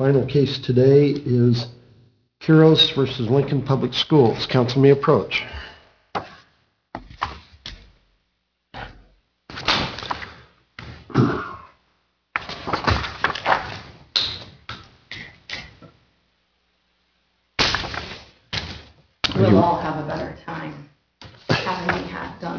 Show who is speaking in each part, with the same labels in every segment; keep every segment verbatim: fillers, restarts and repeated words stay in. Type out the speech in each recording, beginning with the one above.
Speaker 1: final case today is Quiros versus Lincoln Public Schools. Council may approach.
Speaker 2: We'll all have a better time having me have done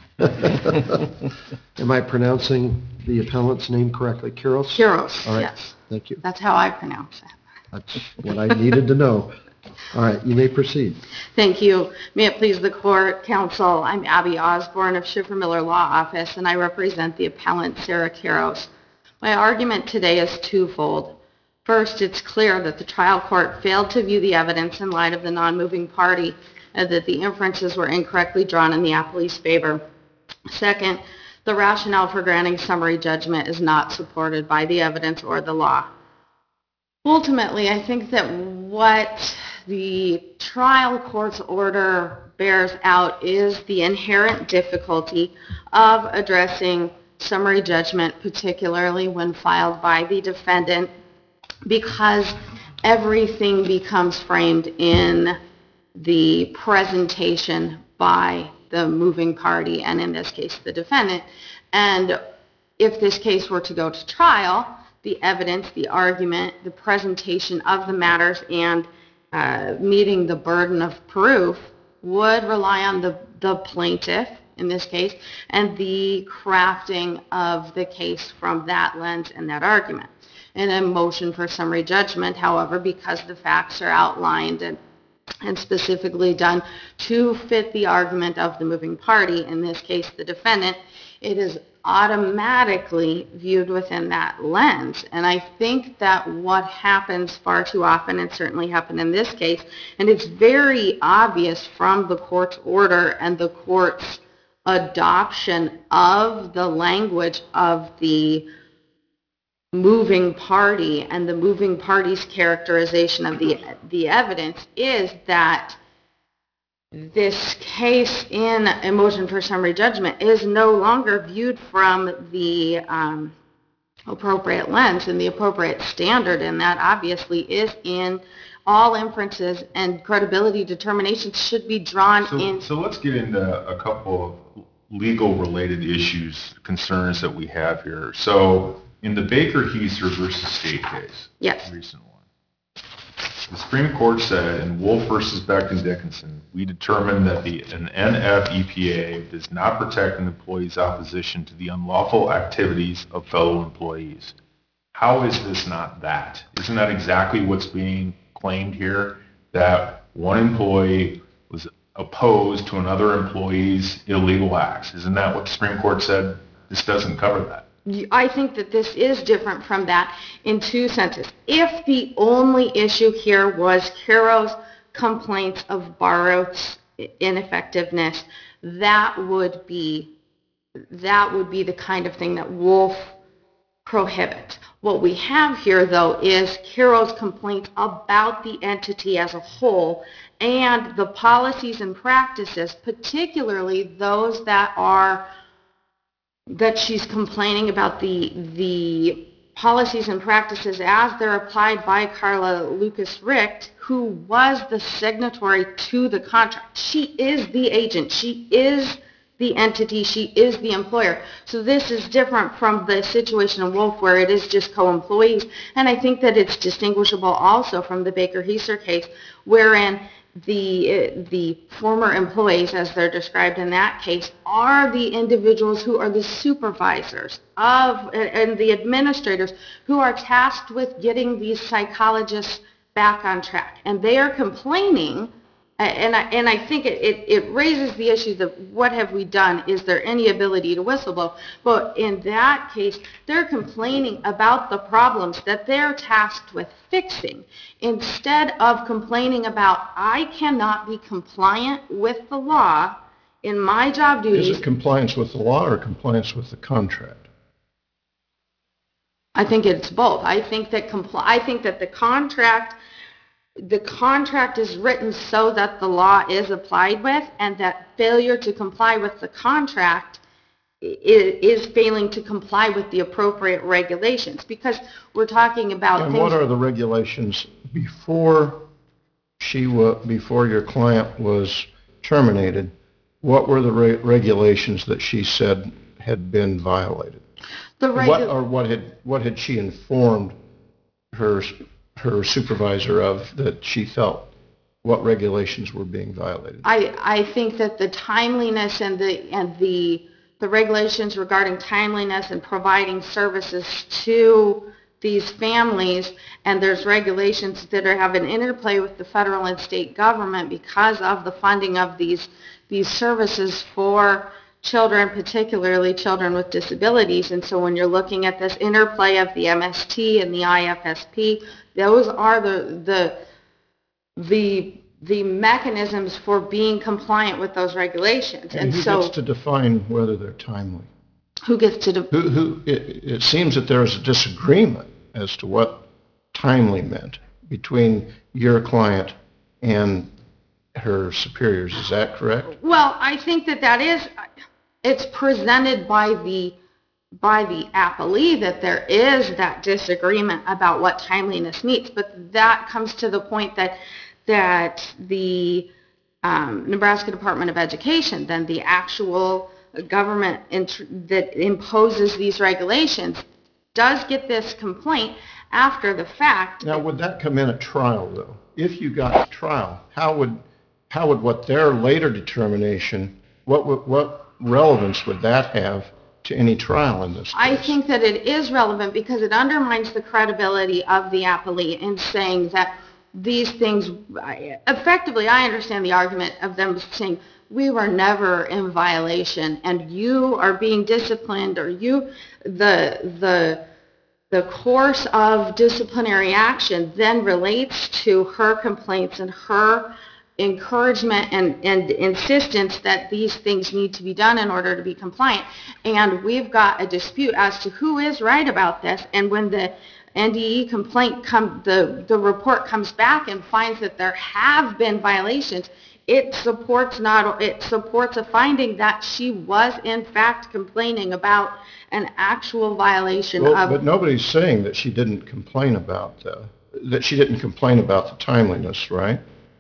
Speaker 2: that.
Speaker 1: Am I pronouncing the appellant's name correctly? Quiros?
Speaker 2: Quiros,
Speaker 1: All right.
Speaker 2: yes.
Speaker 1: Thank you.
Speaker 2: That's how I pronounce it.
Speaker 1: That's what I needed to know. All right, you may proceed.
Speaker 2: Thank you. May it please the court, counsel, I'm Abby Osborne of Schiffer Miller Law Office, and I represent the appellant Sarah Quiros. My argument today is twofold. First, it's clear that the trial court failed to view the evidence in light of the non-moving party and that the inferences were incorrectly drawn in the appellee's favor. Second, the rationale for granting summary judgment is not supported by the evidence or the law. Ultimately, I think that what the trial court's order bears out is the inherent difficulty of addressing summary judgment, particularly when filed by the defendant, because everything becomes framed in the presentation by the moving party, and in this case the defendant. And if this case were to go to trial, the evidence, the argument, the presentation of the matters, and uh, meeting the burden of proof would rely on the, the plaintiff in this case and the crafting of the case from that lens and that argument. In a motion for summary judgment, however, because the facts are outlined and, and specifically done to fit the argument of the moving party, in this case the defendant, it is automatically viewed within that lens. And I think that what happens far too often, and certainly happened in this case, and it's very obvious from the court's order and the court's adoption of the language of the moving party and the moving party's characterization of the, the evidence, is that this case in a motion for summary judgment is no longer viewed from the um, appropriate lens and the appropriate standard, and that obviously is in all inferences and credibility determinations should be drawn
Speaker 3: so,
Speaker 2: in.
Speaker 3: So let's get into a couple of legal related issues, concerns that we have here. So in the Baker-Heiser versus State case,
Speaker 2: yes,
Speaker 3: the recent one, the Supreme Court said in Wolf versus Becton Dickinson, we determined that the an N F E P A does not protect an employee's opposition to the unlawful activities of fellow employees. How is this not that? Isn't that exactly what's being claimed here? That one employee was opposed to another employee's illegal acts. Isn't that what the Supreme Court said? This doesn't cover that.
Speaker 2: I think that this is different from that in two senses. If the only issue here was Quiros' complaints of Barreau's ineffectiveness, that would be that would be the kind of thing that Wolf prohibits. What we have here, though, is Quiros' complaints about the entity as a whole and the policies and practices, particularly those that are that she's complaining about the the policies and practices as they're applied by Carla Lucas Richt, who was the signatory to the contract. She is the agent. She is the entity. She is the employer. So this is different from the situation in Wolf where it is just co-employees. And I think that it's distinguishable also from the Baker-Heiser case, wherein the the former employees, as they're described in that case, are the individuals who are the supervisors of and the administrators who are tasked with getting these psychologists back on track. And they are complaining, and I, and I think it, it, it raises the issue that what have we done? Is there any ability to whistleblow? But in that case, they're complaining about the problems that they're tasked with fixing, instead of complaining about, I cannot be compliant with the law in my job duties.
Speaker 4: Is it compliance with the law or compliance with the contract?
Speaker 2: I think it's both. I think that compli- I think that the contract the contract is written so that the law is applied with, and that failure to comply with the contract is failing to comply with the appropriate regulations, because we're talking about
Speaker 4: And
Speaker 2: things.
Speaker 4: what are the regulations before she wa, before your client was terminated? What were the re- regulations that she said had been violated?
Speaker 2: The
Speaker 4: What,
Speaker 2: regu-
Speaker 4: or what had, what had she informed her, her supervisor of that she felt what regulations were being violated?
Speaker 2: I, I think that the timeliness and the, and the, the regulations regarding timeliness and providing services to these families, and there's regulations that are, have an interplay with the federal and state government because of the funding of these, these services for children, particularly children with disabilities. And so when you're looking at this interplay of the M S T and the I F S P, those are the, the, the the mechanisms for being compliant with those regulations.
Speaker 4: And
Speaker 2: And
Speaker 4: who
Speaker 2: so
Speaker 4: gets to define whether they're timely?
Speaker 2: who gets to, de-
Speaker 4: Who, who, it, it seems that there is a disagreement as to what timely meant between your client and her superiors. Is that correct?
Speaker 2: well, I think that that is, it's presented by the, by the appellee that there is that disagreement about what timeliness means, but that comes to the point that, that the um, Nebraska Department of Education, then the actual government int- that imposes these regulations, does get this complaint after the fact.
Speaker 4: Now, would that come in at trial, though? If you got to trial, how would, how would what their later determination, what would, what relevance would that have to any trial in this case?
Speaker 2: I think that it is relevant because it undermines the credibility of the appellee in saying that these things, effectively, I understand the argument of them saying, we were never in violation and you are being disciplined, or you, the, the, the course of disciplinary action then relates to her complaints and her encouragement and, and insistence that these things need to be done in order to be compliant. And we've got a dispute as to who is right about this. And when the N D E complaint come, the, the report comes back and finds that there have been violations, it supports not, it supports a finding that she was in fact complaining about an actual violation
Speaker 4: Well,
Speaker 2: of.
Speaker 4: but nobody's saying that she didn't complain about the, that she didn't complain about the timeliness, right?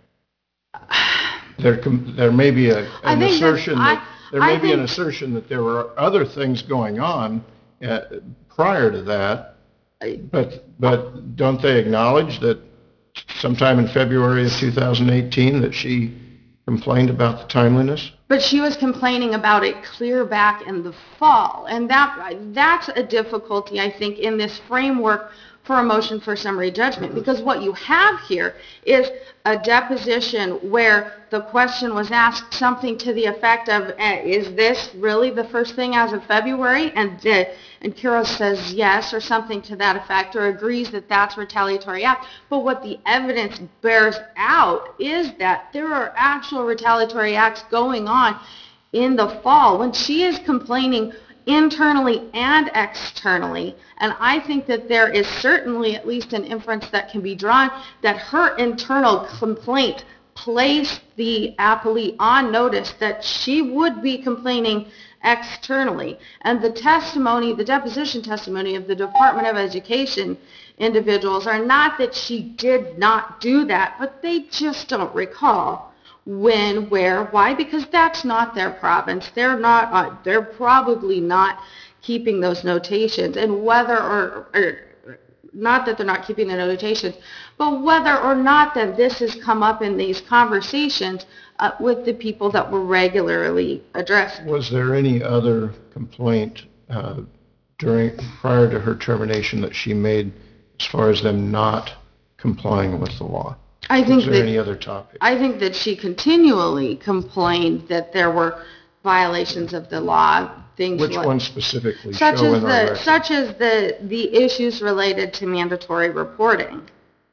Speaker 4: There, com- there may be a,
Speaker 2: I
Speaker 4: an
Speaker 2: think
Speaker 4: assertion
Speaker 2: that's-
Speaker 4: that,
Speaker 2: I-
Speaker 4: there may
Speaker 2: I
Speaker 4: be an
Speaker 2: think-
Speaker 4: assertion that there were other things going on uh, prior to that, but, but don't they acknowledge that sometime in February of two thousand eighteen that she complained about the timeliness?
Speaker 2: But she was complaining about it clear back in the fall. And that that's a difficulty, I think, in this framework for a motion for summary judgment. Because what you have here is a deposition where the question was asked something to the effect of, eh, is this really the first thing as of February? And, uh, and Quiroz says yes, or something to that effect, or agrees that that's retaliatory act. But what the evidence bears out is that there are actual retaliatory acts going on in the fall when she is complaining internally and externally. And I think that there is certainly at least an inference that can be drawn that her internal complaint placed the appellee on notice that she would be complaining externally. And the testimony, the deposition testimony of the Department of Education individuals are not that she did not do that, but they just don't recall when, where, why, because that's not their province. They're not, uh, they're probably not keeping those notations. And whether or, or, not that they're not keeping the notations, but whether or not that this has come up in these conversations uh, with the people that we're regularly addressing.
Speaker 4: Was there any other complaint uh, during, prior to her termination that she made as far as them not complying with the law?
Speaker 2: I think
Speaker 4: Was there
Speaker 2: that,
Speaker 4: any other topic?
Speaker 2: I think that she continually complained that there were violations of the law, things
Speaker 4: Which
Speaker 2: like,
Speaker 4: one specifically
Speaker 2: such
Speaker 4: show
Speaker 2: as
Speaker 4: in our
Speaker 2: the
Speaker 4: record?
Speaker 2: such as the the issues related to mandatory reporting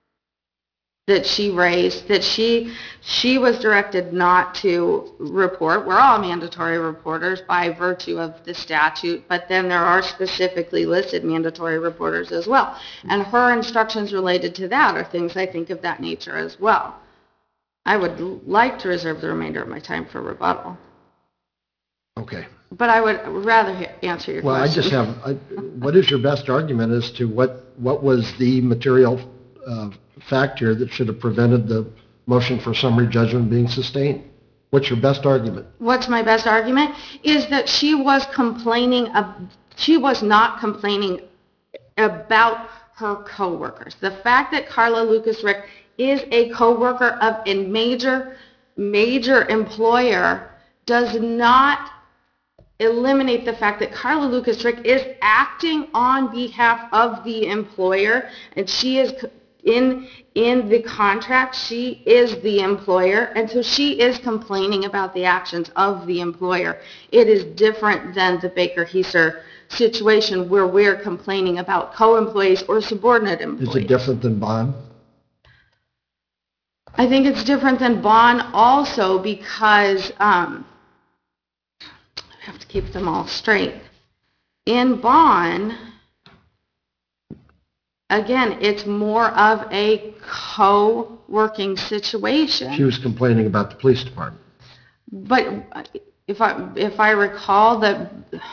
Speaker 2: that she raised, that she she was directed not to report. We're all mandatory reporters by virtue of the statute, but then there are specifically listed mandatory reporters as well. And her instructions related to that are things I think of that nature as well. I would like to reserve the remainder of my time for rebuttal.
Speaker 4: Okay.
Speaker 2: but I would rather he- answer your
Speaker 1: Well, I
Speaker 2: question.
Speaker 1: just have, I- what is your best argument as to what, what was the material uh, factor that should have prevented the motion for summary judgment being sustained? What's your best argument?
Speaker 2: What's my best argument? Is that she was complaining, of, she was not complaining about her coworkers. The fact that Carla Lucas Rick is a coworker of a major, major employer does not eliminate the fact that Carla Lucas Rick is acting on behalf of the employer, and she is in in the contract. She is the employer, and so she is complaining about the actions of the employer. It is different than the Baker Heiser situation where we're complaining about co-employees or subordinate employees.
Speaker 1: Is it different than bond?
Speaker 2: I think it's different than bond also because um, I have to keep them all straight. In bond, again, it's more of a co-working situation.
Speaker 1: She was complaining about the police department.
Speaker 2: But if I if I recall that,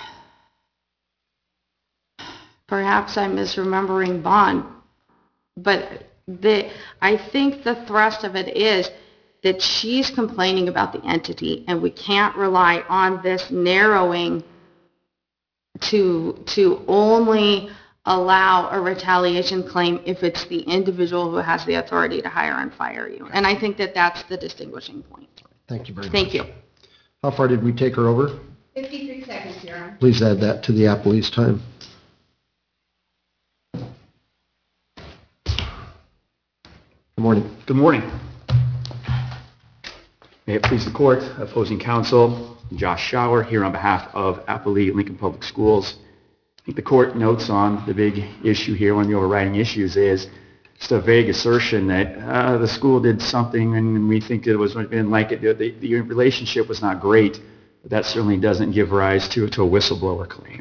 Speaker 2: perhaps I'm misremembering bond, but the I think the thrust of it is that she's complaining about the entity, and we can't rely on this narrowing to to only allow a retaliation claim if it's the individual who has the authority to hire and fire you. And I think that that's the distinguishing point.
Speaker 1: Thank you very much.
Speaker 2: Thank you.
Speaker 1: How far did we take her over?
Speaker 2: fifty-three seconds, Your Honor.
Speaker 1: Please add that to the appellee's time. Good morning.
Speaker 5: Good morning. May it please the court, opposing counsel, Josh Schauer here on behalf of Applee Lincoln Public Schools. I think the court notes on the big issue here, one of the overriding issues is just a vague assertion that uh, the school did something and we think it was been like it. The, the relationship was not great, but that certainly doesn't give rise to, to a whistleblower claim.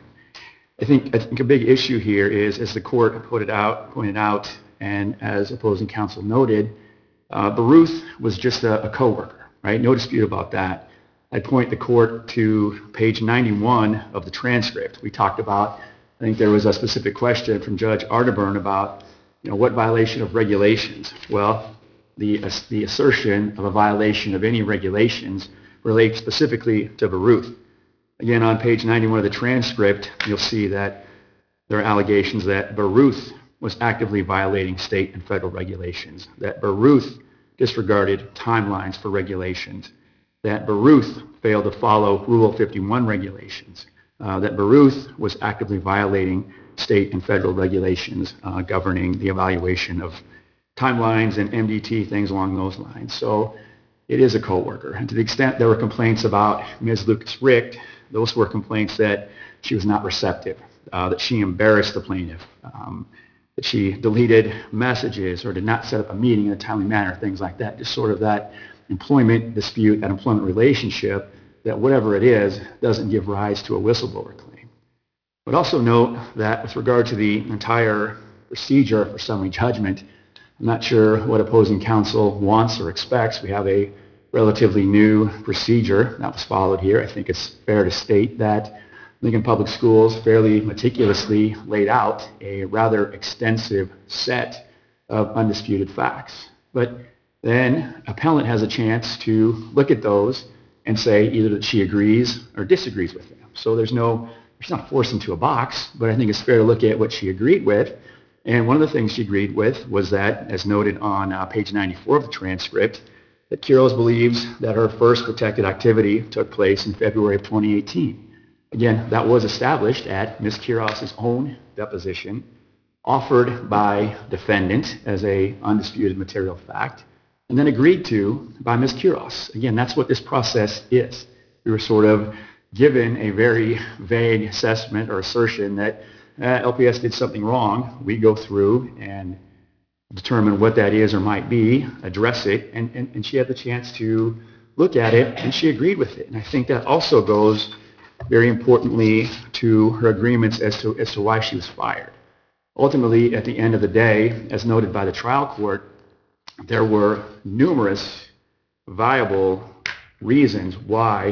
Speaker 5: I think I think a big issue here is, as the court put it out, pointed out, and as opposing counsel noted, uh, Baruth was just a, a coworker, right? No dispute about that. I point the court to page ninety-one of the transcript. We talked about, I think there was a specific question from Judge Arterburn about, you know, what violation of regulations? Well, the the assertion of a violation of any regulations relates specifically to Baruth. Again, on page ninety-one of the transcript, you'll see that there are allegations that Baruth was actively violating state and federal regulations, that Baruth disregarded timelines for regulations, that Baruth failed to follow Rule fifty-one regulations, uh, that Baruth was actively violating state and federal regulations uh, governing the evaluation of timelines and M D T, things along those lines. So it is a co-worker. And to the extent there were complaints about Miz Lucas-Richt, those were complaints that she was not receptive, uh, that she embarrassed the plaintiff, um, that she deleted messages or did not set up a meeting in a timely manner, things like that. Just sort of that employment dispute, that employment relationship, that whatever it is, doesn't give rise to a whistleblower claim. But also note that with regard to the entire procedure for summary judgment, I'm not sure what opposing counsel wants or expects. We have a relatively new procedure that was followed here. I think it's fair to state that Lincoln Public Schools fairly meticulously laid out a rather extensive set of undisputed facts. But then appellant has a chance to look at those and say either that she agrees or disagrees with them. So there's no, she's not forced into a box, but I think it's fair to look at what she agreed with. And one of the things she agreed with was that, as noted on uh, page ninety-four of the transcript, that Quiroz believes that her first protected activity took place in February of twenty eighteen. Again, that was established at Miz Quiroz's own deposition, offered by defendant as a undisputed material fact, and then agreed to by Miz Quiroz. Again, that's what this process is. We were sort of given a very vague assessment or assertion that uh, L P S did something wrong. We go through and determine what that is or might be, address it, and, and, and she had the chance to look at it, and she agreed with it. And I think that also goes very importantly to her agreements as to, as to why she was fired. Ultimately, at the end of the day, as noted by the trial court, there were numerous viable reasons why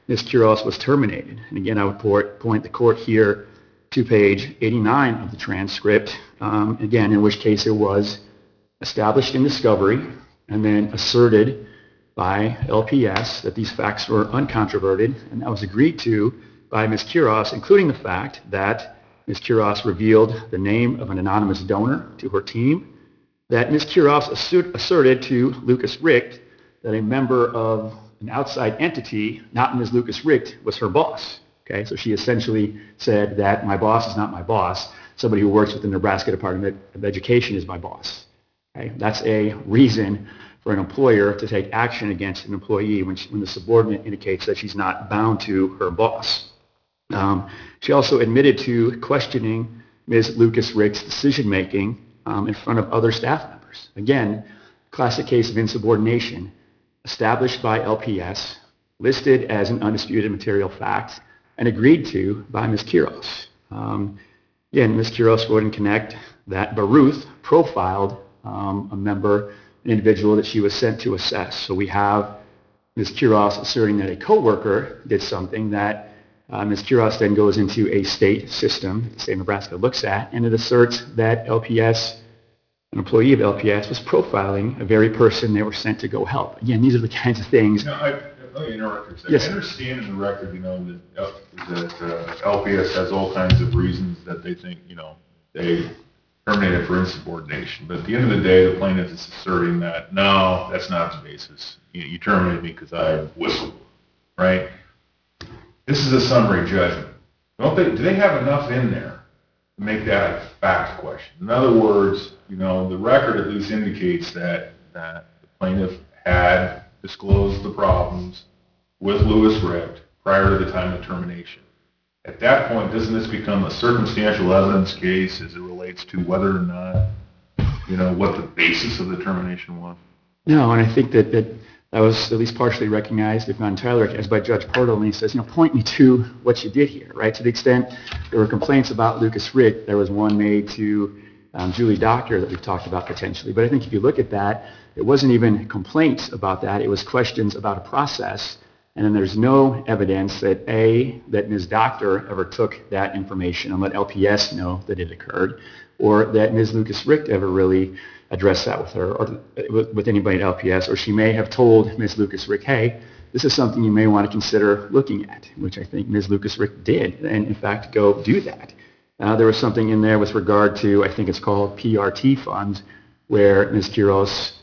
Speaker 5: Miz Quiroz was terminated. And again, I would port, point the court here to page eighty-nine of the transcript, um, again, in which case it was established in discovery and then asserted by L P S that these facts were uncontroverted, and that was agreed to by Miz Quiroz, including the fact that Miz Quiroz revealed the name of an anonymous donor to her team, that Miz Quiroz assert, asserted to Lucas Richt that a member of an outside entity, not Miz Lucas Richt, was her boss. Okay, so she essentially said that my boss is not my boss. Somebody who works with the Nebraska Department of Education is my boss. Okay, that's a reason for an employer to take action against an employee when, she, when the subordinate indicates that she's not bound to her boss. Um, she also admitted to questioning Miz Lucas Richt's decision-making um, in front of other staff members. Again, classic case of insubordination, established by L P S, listed as an undisputed material fact, and agreed to by Miz Quiroz. Um, again, Miz Quiroz wouldn't connect that Baruth profiled um, a member, an individual that she was sent to assess. So we have Miz Quiroz asserting that a coworker did something that uh, Miz Quiroz then goes into a state system that the state of Nebraska looks at, and it asserts that L P S, an employee of L P S, was profiling a very person they were sent to go help. Again, these are the kinds of things.
Speaker 3: No, I, let me interrupt for a second.
Speaker 5: Yes.
Speaker 3: I understand in the record, you know, that, that uh, L P S has all kinds of reasons that they think, you know, they terminated for insubordination. But at the end of the day, the plaintiff is asserting that, no, that's not the basis. You, you terminated me because I whistled, right? This is a summary judgment. Don't they, do they have enough in there to make that a fact question? In other words, you know, the record at least indicates that, that the plaintiff had disclosed the problems with Louis Richt prior to the time of termination. At that point, doesn't this become a circumstantial evidence case as it relates to whether or not, you know, what the basis of the termination was?
Speaker 5: No, and I think that, that that was at least partially recognized, if not entirely recognized, by Judge Portal, and he says, you know, point me to what you did here, right? To the extent there were complaints about Lucas Richt, there was one made to um, Julie Doctor that we've talked about potentially. But I think if you look at that, it wasn't even complaints about that. It was questions about a process. And then there's no evidence that, A, that Miz Doctor ever took that information and let L P S know that it occurred, or that Miz Lucas Richt ever really addressed that with her or with anybody at L P S, or she may have told Miz Lucas Richt, hey, this is something you may want to consider looking at, which I think Miz Lucas Richt did, and in fact go do that. Uh, there was something in there with regard to, I think it's called P R T funds, where Miz Quiroz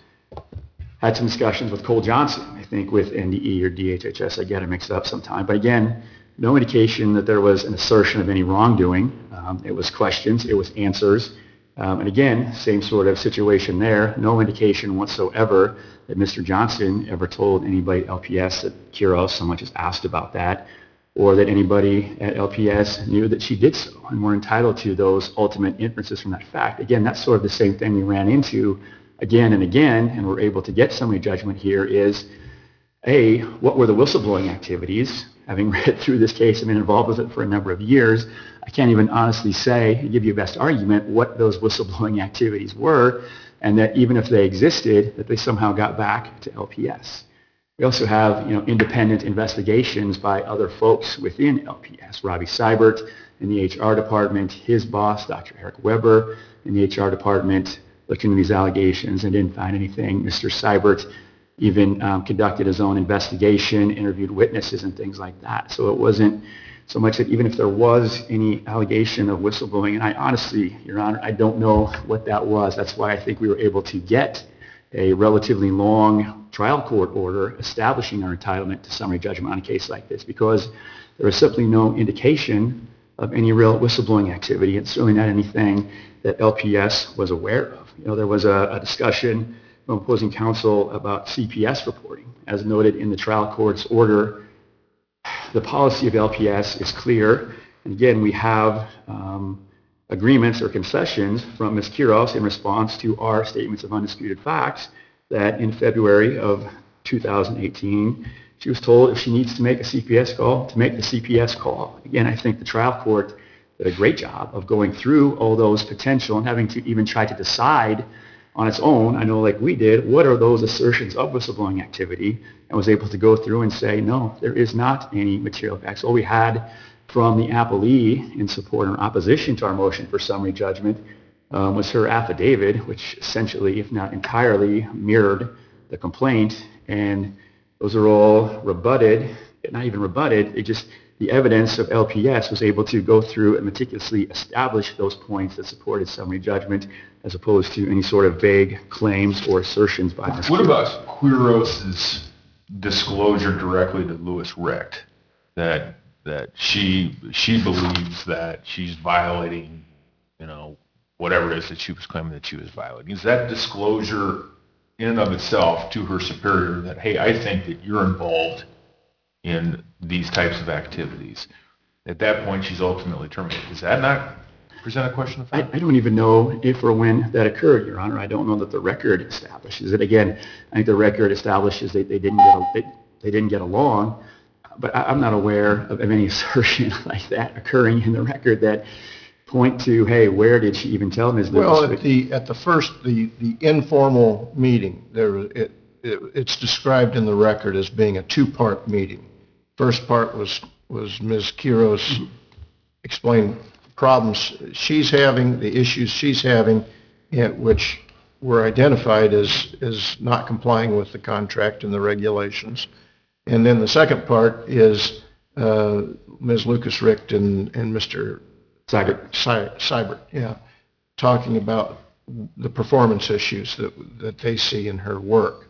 Speaker 5: had some discussions with Cole Johnson, I think with N D E or D H H S, I get it mixed up sometime. But again, no indication that there was an assertion of any wrongdoing. Um, it was questions, it was answers. Um, and again, same sort of situation there, no indication whatsoever that Mister Johnson ever told anybody at L P S that Quiroz so much as asked about that, or that anybody at L P S knew that she did so, and were entitled to those ultimate inferences from that fact. Again, that's sort of the same thing we ran into again and again, and we're able to get summary judgment here is, A, what were the whistleblowing activities? Having read through this case and been involved with it for a number of years, I can't even honestly say and give you a best argument what those whistleblowing activities were, and that even if they existed, that they somehow got back to L P S. We also have, you know, independent investigations by other folks within L P S. Robbie Seibert in the H R department, his boss, Doctor Eric Weber in the H R department, looked into these allegations and didn't find anything. Mister Seibert even um, conducted his own investigation, interviewed witnesses and things like that. So it wasn't so much that even if there was any allegation of whistleblowing, and I honestly, Your Honor, I don't know what that was. That's why I think we were able to get a relatively long trial court order establishing our entitlement to summary judgment on a case like this, because there was simply no indication of any real whistleblowing activity. It's certainly not anything that L P S was aware of. You know, there was a, a discussion from opposing counsel about C P S reporting. As noted in the trial court's order, the policy of L P S is clear. And again, we have um, agreements or concessions from Miz Quiroz in response to our statements of undisputed facts that in February of two thousand eighteen, she was told if she needs to make a C P S call, to make the C P S call. Again, I think the trial court did a great job of going through all those potential and having to even try to decide on its own, I know like we did, what are those assertions of whistleblowing activity, and was able to go through and say, no, there is not any material facts. All we had from the appellee in support or opposition to our motion for summary judgment um, was her affidavit, which essentially, if not entirely, mirrored the complaint, and those are all rebutted, not even rebutted, it just, the evidence of L P S was able to go through and meticulously establish those points that supported summary judgment, as opposed to any sort of vague claims or assertions by Miz
Speaker 3: What about Quiros' disclosure directly to Louis Richt that that she she believes that she's violating, you know, whatever it is that she was claiming that she was violating? Is that disclosure in and of itself to her superior that, hey, I think that you're involved in these types of activities? At that point, she's ultimately terminated. Does that not present a question of fact?
Speaker 5: I, I don't even know if or when that occurred, Your Honor. I don't know that the record establishes it. Again, I think the record establishes that they didn't get, they, they didn't get along, but I, I'm not aware of, of any assertion like that occurring in the record that point to, hey, where did she even tell Miz Lucas?
Speaker 4: Well, at the, at the first, the, the informal meeting, there, it, it, it's described in the record as being a two-part meeting. First part was, was Miz Quiros mm-hmm. explained problems she's having, the issues she's having, which were identified as, as not complying with the contract and the regulations. And then the second part is uh, Miz Lucas Richt and, and Mister
Speaker 5: Seibert.
Speaker 4: Seibert, yeah, talking about the performance issues that, that they see in her work.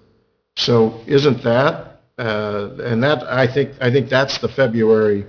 Speaker 4: So isn't that, uh, and that, I think, I think that's the February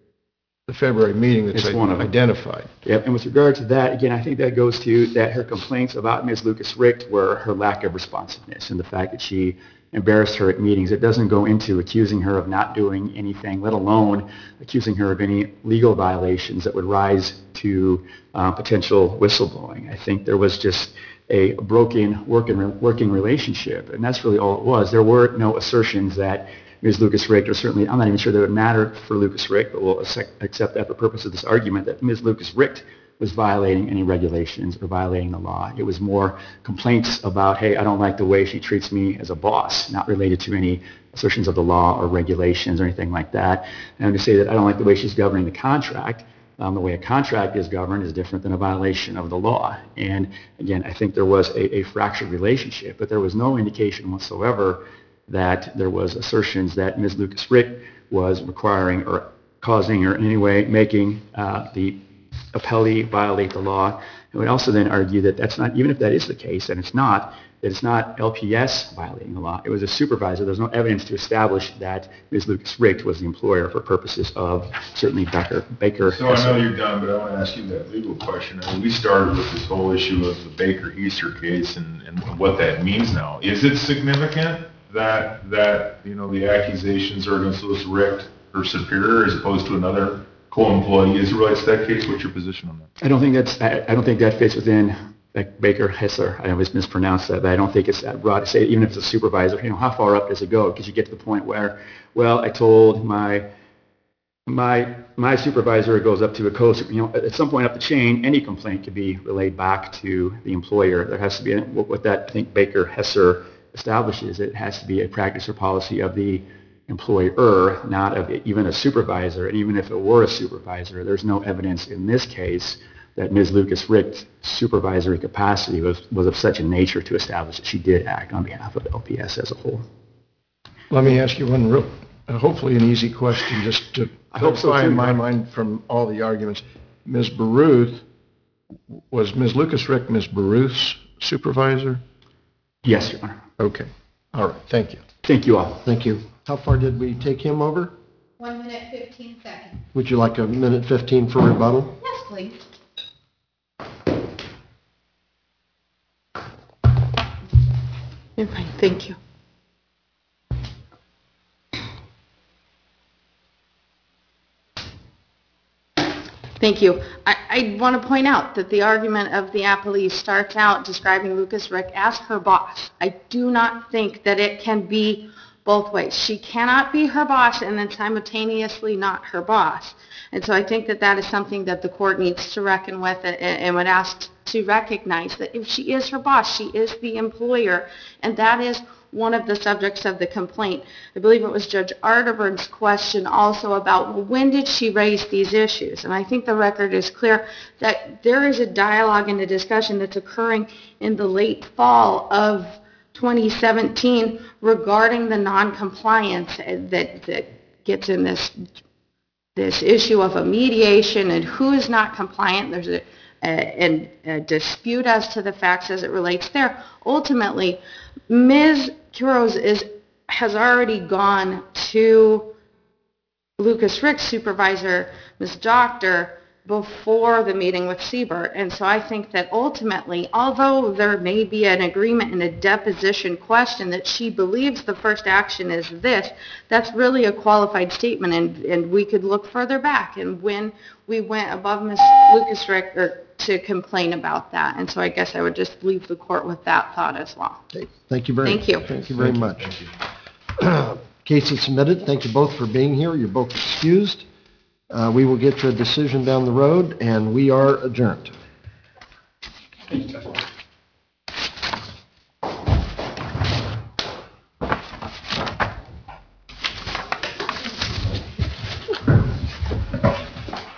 Speaker 4: the February meeting that's
Speaker 5: it's one of
Speaker 4: identified.
Speaker 5: Yep, and with regard to that, again, I think that goes to that her complaints about Miz Lucas Richt were her lack of responsiveness and the fact that she embarrassed her at meetings. It doesn't go into accusing her of not doing anything, let alone accusing her of any legal violations that would rise to uh, potential whistleblowing. I think there was just a broken working, working relationship, and that's really all it was. There were no assertions that Miz Lucas Richt, or certainly, I'm not even sure that it would matter for Lucas Richt, but we'll accept that for purpose of this argument, that Miz Lucas Richt was violating any regulations or violating the law. It was more complaints about, hey, I don't like the way she treats me as a boss, not related to any assertions of the law or regulations or anything like that. And to say that I don't like the way she's governing the contract, um, the way a contract is governed is different than a violation of the law. And again, I think there was a, a fractured relationship, but there was no indication whatsoever that there was assertions that Miz Lucas Richt was requiring or causing or in any way making uh, the appellee violate the law. And would also then argue that that's not, even if that is the case, and it's not, that it's not L P S violating the law. It was a supervisor. There's no evidence to establish that Miz Lucas Richt was the employer for purposes of certainly Becker. Baker.
Speaker 3: So I know you're done, but I want to ask you that legal question. I mean, we started with this whole issue of the Baker-Easter case and, and what that means now. Is it significant that, that you know, the accusations are against Louis Richt, her superior, as opposed to another co-employee as it relates to that case? What's your position on that?
Speaker 5: I don't think that's, I, I don't think that fits within like Baker Hesser. I always mispronounce that, but I don't think it's that broad to say, even if it's a supervisor, you know, how far up does it go? Because you get to the point where, well, I told my, my, my supervisor, it goes up to a co, you know, at some point up the chain, any complaint could be relayed back to the employer. There has to be, what that I think Baker Hesser establishes, it has to be a practice or policy of the employer, not of even a supervisor. And even if it were a supervisor, there's no evidence in this case that Miz Lucas Richt's supervisory capacity was, was of such a nature to establish that she did act on behalf of L P S as a whole.
Speaker 4: Let me ask you one real, uh, hopefully an easy question, just to clarify so in my mind from all the arguments. Miz Baruth, was Miz Lucas Richt Miz Baruth's supervisor?
Speaker 5: Yes, Your Honor.
Speaker 4: Okay. All right. Thank you.
Speaker 5: Thank you all.
Speaker 1: Thank you. How far did we take him over?
Speaker 6: One minute, fifteen seconds.
Speaker 1: Would you like a minute fifteen for rebuttal?
Speaker 6: Yes, please.
Speaker 2: You're fine, thank you. Thank you. I, I want to point out that the argument of the appellee starts out describing Lucas Richt as her boss. I do not think that it can be both ways. She cannot be her boss and then simultaneously not her boss. And so I think that that is something that the court needs to reckon with and, and would ask to recognize that if she is her boss, she is the employer, and that is one of the subjects of the complaint. I believe it was Judge Arterburn's question also about, well, when did she raise these issues? And I think the record is clear that there is a dialogue and a discussion that's occurring in the late fall of twenty seventeen regarding the noncompliance that, that gets in this, this issue of a mediation and who is not compliant. There's a, a, a dispute as to the facts as it relates there. Ultimately, Miz Quiroz is, has already gone to Lucas Rick's supervisor, Miz Doctor, before the meeting with Siebert. And so I think that ultimately, although there may be an agreement in a deposition question that she believes the first action is this, that's really a qualified statement, and, and we could look further back and when we went above Miz Lucas Rick or to complain about that. And so I guess I would just leave the court with that thought as well.
Speaker 1: Okay, thank you very
Speaker 2: Thank you.
Speaker 1: Thank you very much. Case is submitted. Thank you both for being here. You're both excused. Uh, we will get you a decision down the road, and we are adjourned.